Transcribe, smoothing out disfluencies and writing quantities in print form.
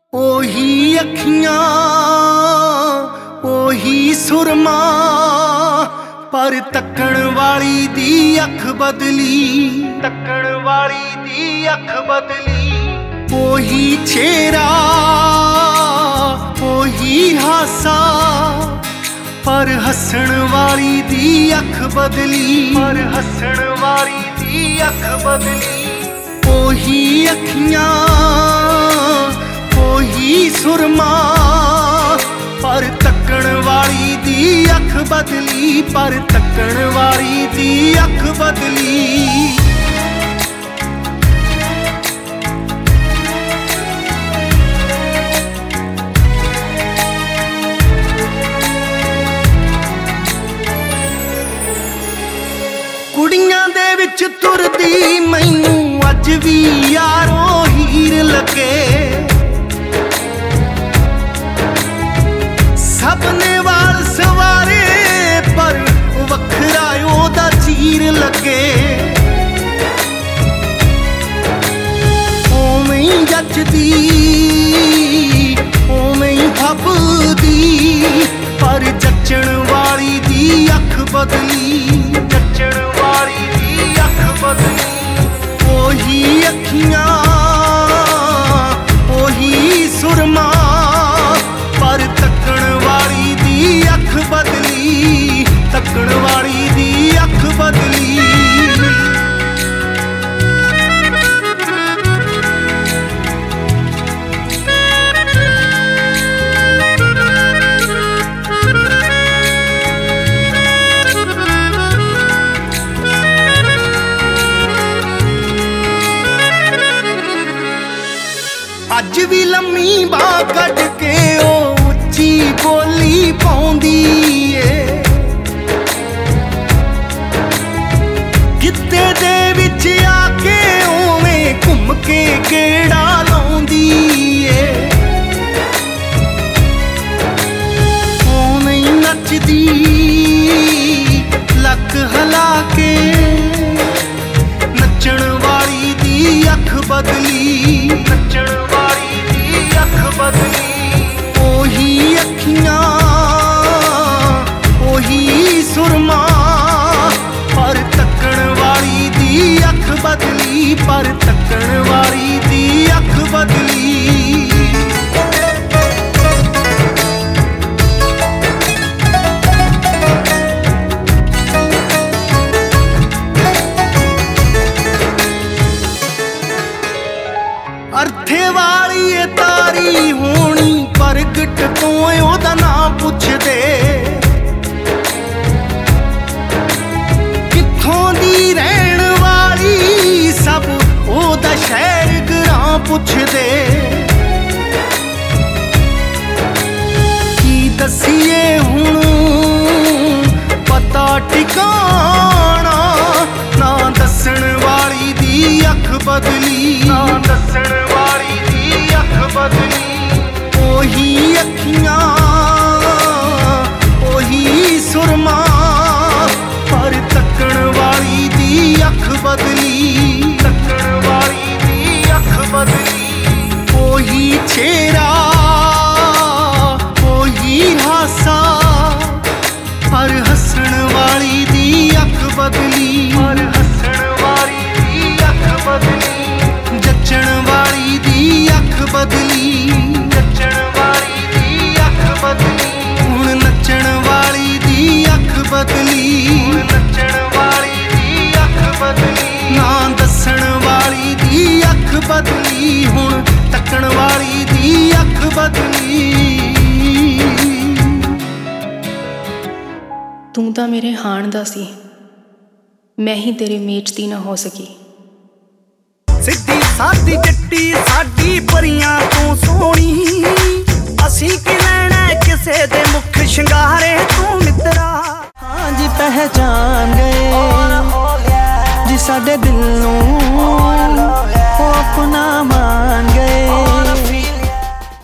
ओही अखियां ओही सुरमा, पर तकण वाली दी अख बदली, तकण वाली दी अख बदली। ओही चेहरा ओही हासा, पर हसण वाली दी अख बदली, पर हसण वाली दी अख बदली। ओही अखियां ओही सुरमा, पर तकण वाली दी अख बदली, पर तकण वाली दी अख बदली। कुड़ियां दे विच तुरदी मैनू अज भी यारो हीर लगे, सबने वाल सवारे पर वखरा ओदा चीर लगे। ओवें ही जचदी ओवें ही हबदी, पर जचण वाली दी अख बदली, जचण वाली दी अख बदली। ओही अखियां ओही सुरमा, पर तकण वाली दी अख बदली, तकण वाली दी अख बदली। अज भी लम्मी बाह कट के ओ उच्ची बोली पाउंदी ए, गिद्दे दे विच आके ओवें घुम के गेड़ा लाउंदी ए। ओवें ही नचदी लक हला के, नचण वाली दी अख बदली, नचण वाली दी अख बदली। ओही अखियां ओही सुरमा, पर तकण वाली दी अख बदली, पर तकण वाली दी अख बदली। अर्थे वाली ए तारी होनी, प्रगट तो ओदा ना पुछदे, कित्थों दी रहन वाली सब ओदा शहर ग्रां पुछदे। की दसीए हुण पता ठिकाना, ना दसण वाली दी अख बदली, ना दसण वाली दी अख बदली। ओही अखियां ओही सुरमा, पर तकण वाली दी अख बदली, तकण वाली दी अख बदली। ओही चेहरा ओही हासा, पर हसण वाली दी अख बदली, पर हसण वाली दी अख बदली। जचण वाली दी अख बदली, जचण वाली दी अख बदली। हुण नचण वाली दी अख बदली, हुण नचण वाली दी अख बदली। ना दसण वाली दी अख बदली, हुण तकण वाली दी अख बदली। तू तां मेरे हाण दा सी, मैं ही तेरे मेच दी ना हो सकी। सिद्धी सादी जट्टी साडी परियां तू सोहणी, असीं कि लैणा किसे दे मुख शंगारे तू मित्रा। हाँ जी पहचान गए जी साडे दिल नूं